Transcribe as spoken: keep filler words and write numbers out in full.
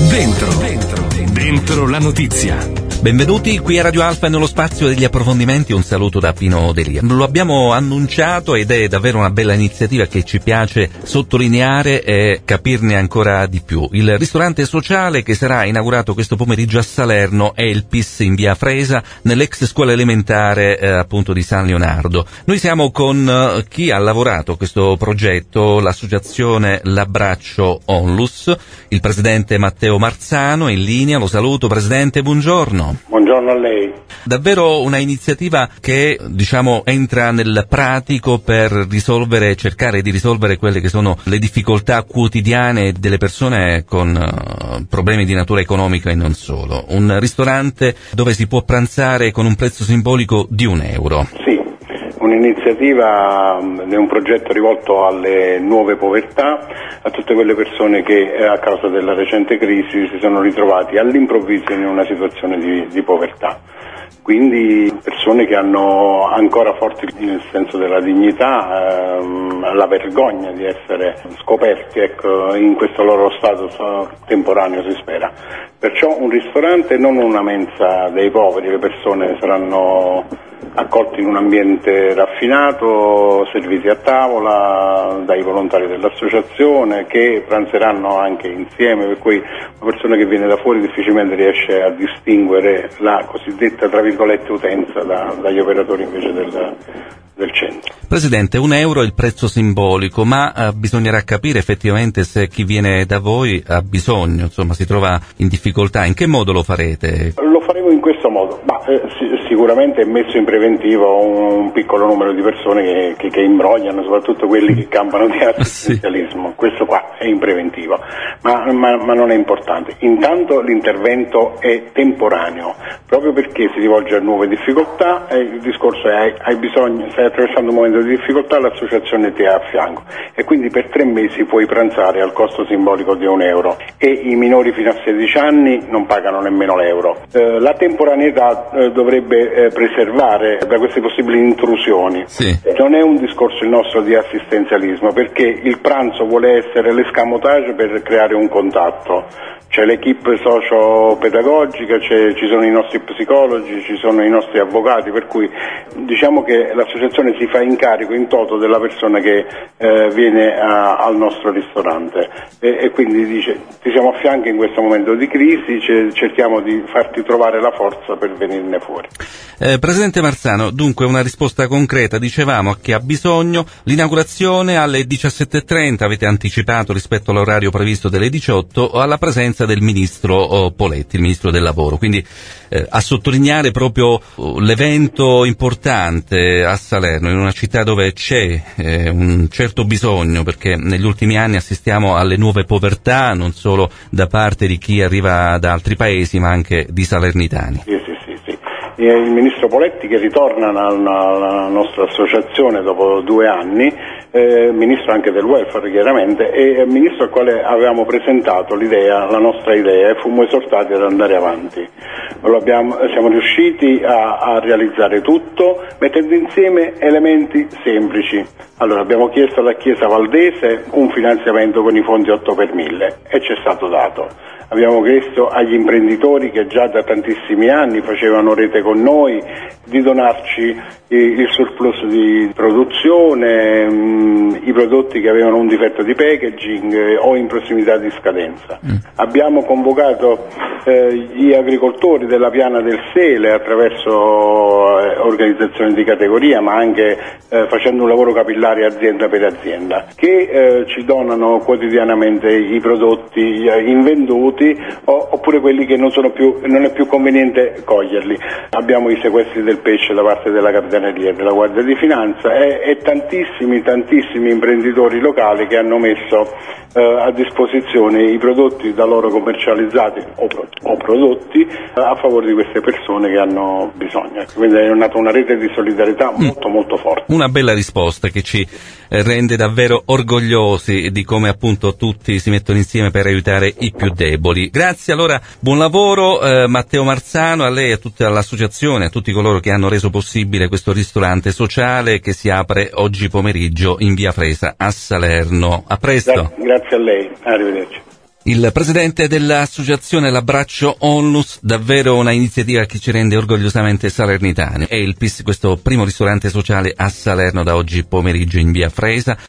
Dentro, dentro, dentro la notizia. Benvenuti qui a Radio Alfa e nello spazio degli approfondimenti. Un saluto da Pino Delia. Lo abbiamo annunciato ed è davvero una bella iniziativa che ci piace sottolineare e capirne ancora di più. Il ristorante sociale che sarà inaugurato questo pomeriggio a Salerno è il P I S in via Fresa, nell'ex scuola elementare eh, appunto di San Leonardo. Noi siamo con eh, chi ha lavorato a questo progetto, l'associazione L'Abbraccio Onlus, il presidente Matteo Marzano è in linea. Lo saluto, presidente, buongiorno. Buongiorno a lei. Davvero una iniziativa che, diciamo, entra nel pratico per risolvere, cercare di risolvere quelle che sono le difficoltà quotidiane delle persone con uh, problemi di natura economica e non solo. Un ristorante dove si può pranzare con un prezzo simbolico di un euro. Sì, un'iniziativa è un progetto rivolto alle nuove povertà, a tutte quelle persone che eh, a causa della recente crisi si sono ritrovati all'improvviso in una situazione di, di povertà. Quindi persone che hanno ancora forti il senso della dignità, ehm, la vergogna di essere scoperti, ecco, in questo loro status temporaneo, si spera. Perciò un ristorante, non una mensa dei poveri, le persone saranno accolti in un ambiente raffinato, serviti a tavola dai volontari dell'associazione, che pranzeranno anche insieme, per cui una persona che viene da fuori difficilmente riesce a distinguere la cosiddetta, tra virgolette, utenza da, dagli operatori invece del, del centro. Presidente, un euro è il prezzo simbolico, ma eh, bisognerà capire effettivamente se chi viene da voi ha bisogno, insomma si trova in difficoltà. In che modo lo farete? Lo faremo in questo modo, ma eh, si, sicuramente è messo in preventivo un, un piccolo numero di persone che, che, che imbrogliano, soprattutto quelli che campano di assistenzialismo. Sì. Questo qua è in preventivo, ma, ma, ma non è importante. Intanto l'intervento è temporaneo, proprio perché si rivolge a nuove difficoltà, e il discorso è hai, hai bisogno, stai attraversando un momento di difficoltà, l'associazione ti è a fianco e quindi per tre mesi puoi pranzare al costo simbolico di un euro e i minori fino a sedici anni non pagano nemmeno l'euro. Eh, la temporaneità eh, dovrebbe eh, preservare da queste possibili intrusioni. Sì. Non è un discorso il nostro di assistenzialismo, perché il pranzo vuole essere l'escamotage per creare un contatto. C'è l'equipe socio-pedagogica, c'è, ci sono i nostri psicologi, ci sono i nostri avvocati, per cui diciamo che l'associazione si fa incarico in toto della persona che eh, viene a, al nostro ristorante e, e quindi dice ti siamo a fianco in questo momento di crisi, c- cerchiamo di farti trovare la forza per venirne fuori. Eh, Presidente Marzano, dunque una risposta concreta, dicevamo che ha bisogno l'inaugurazione alle diciassette e trenta, avete anticipato rispetto all'orario previsto delle diciotto, alla presenza del ministro oh, Poletti, il ministro del lavoro, quindi eh, a sottolineare proprio oh, l'evento importante a Salerno, in una città dove c'è eh, un certo bisogno, perché negli ultimi anni assistiamo alle nuove povertà, non solo da parte di chi arriva da altri paesi, ma anche di salernitani. Sì, sì, sì, sì. Il ministro Poletti che ritorna alla nostra associazione dopo due anni, eh, ministro anche del welfare chiaramente, e ministro al quale avevamo presentato l'idea, la nostra idea, e fummo esortati ad andare avanti. Lo abbiamo, siamo riusciti a, a realizzare tutto mettendo insieme elementi semplici. Allora abbiamo chiesto alla Chiesa Valdese un finanziamento con i fondi otto per mille e ci è stato dato. Abbiamo chiesto agli imprenditori che già da tantissimi anni facevano rete con noi di donarci il surplus di produzione, mh, i prodotti che avevano un difetto di packaging eh, o in prossimità di scadenza. Mm. Abbiamo convocato eh, gli agricoltori della Piana del Sele attraverso eh, organizzazioni di categoria, ma anche eh, facendo un lavoro capillare azienda per azienda, che eh, ci donano quotidianamente i prodotti eh, invenduti o, oppure quelli che non sono più, non è più conveniente coglierli. Abbiamo i sequestri del pesce da parte della Capitaneria e della Guardia di Finanza e, e tantissimi tantissimi imprenditori locali che hanno messo eh, a disposizione i prodotti da loro commercializzati o, o prodotti eh, a favore di queste persone che hanno bisogno. Quindi è nata una rete di solidarietà molto molto forte. Una bella risposta che ci rende davvero orgogliosi di come appunto tutti si mettono insieme per aiutare i più deboli. Grazie, allora buon lavoro eh, Matteo Marzano, a lei, a tutta l'associazione, a tutti coloro che hanno reso possibile questo ristorante sociale che si apre oggi pomeriggio in via Fresa a Salerno. A presto. Grazie a lei, arrivederci. Il presidente dell'associazione L'Abbraccio Onlus, davvero una iniziativa che ci rende orgogliosamente salernitani. È il P I S, questo primo ristorante sociale a Salerno, da oggi pomeriggio in via Fresa.